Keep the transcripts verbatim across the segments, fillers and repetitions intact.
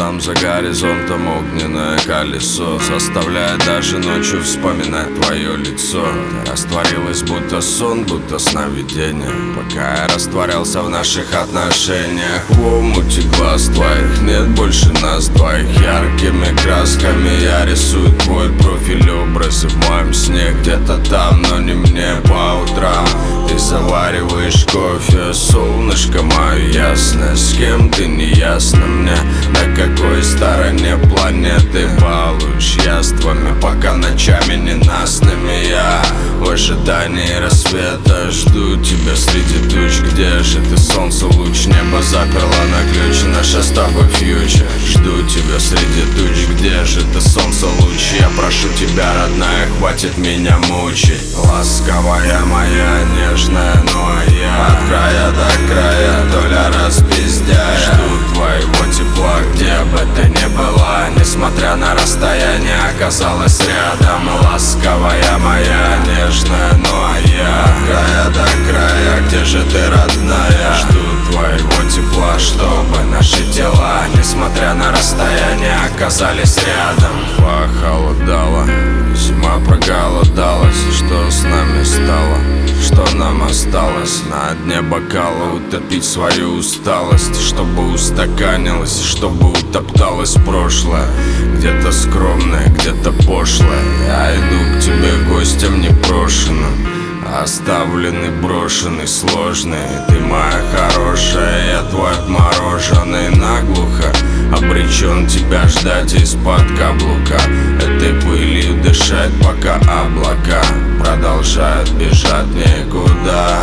там за горизонтом огненное колесо заставляет даже ночью вспоминать твое лицо. Ты растворилась будто сон, будто сновидение, пока я растворялся в наших отношениях. В омуте глаз твоих нет больше нас двоих. Яркими красками я рисую твой профиль, образы в моем сне где-то там, но не мне по утрам. Ты завариваешь кофе, солнышко мое ясное. С кем ты, не ясно мне, на какой стороне планеты балуешь яствами, пока ночами ненастными я в ожидании рассвета жду тебя среди туч. Где же ты, солнце, луч? Небо заперло на ключ, наша с тобой фьючер. Жду тебя среди туч. Где же ты, солнце, луч? Я прошу тебя, родная, хватит меня мучить. Ласковая моя, нежная, ну а я от края до края, доля распиздяя. Жду твоего тепла, где бы ты ни была, несмотря на расстояние, оказалась рядом. Ласковая моя, нежная, ну а я от края до края, где же ты, родная? Жду твоего тепла, чтобы наши тела, несмотря на расстояние, оказались рядом. Похолодало, зима проголодалась. Что с нами стало? Что нам осталось? На дне бокала утопить свою усталость, чтобы устаканилась, чтобы утопталось прошлое. Где-то скромное, где-то пошлое. Я иду к тебе гостем непрошенным, оставленный, брошенный, сложный. Ты моя хорошая, я твой отмороженный. Наглухо обречен тебя ждать из-под каблука, этой пылью дышать, пока облака продолжают бежать никуда.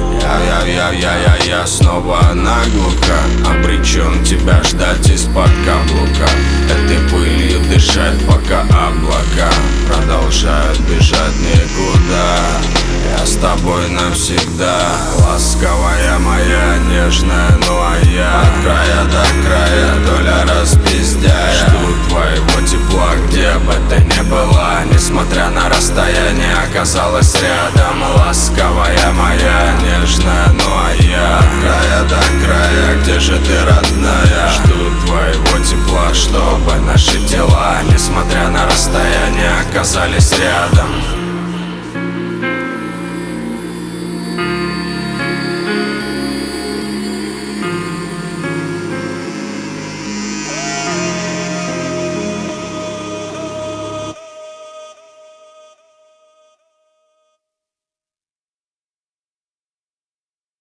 Я, я, я, я, я, я снова наглухо обречен тебя ждать из-под каблука, этой пылью дышать, пока облака продолжают бежать никуда. Я с тобой навсегда, ласковая моя, нежная, ну а я от края до края, доля распиздяя. Жду твоего тепла, где бы ты ни была, несмотря на расстояние, оказалась рядом. Ласковая моя, нежная, ну а я от края до края, где же ты, родная? Жду твоего тепла, чтобы наши тела, несмотря на расстояние, оказались рядом.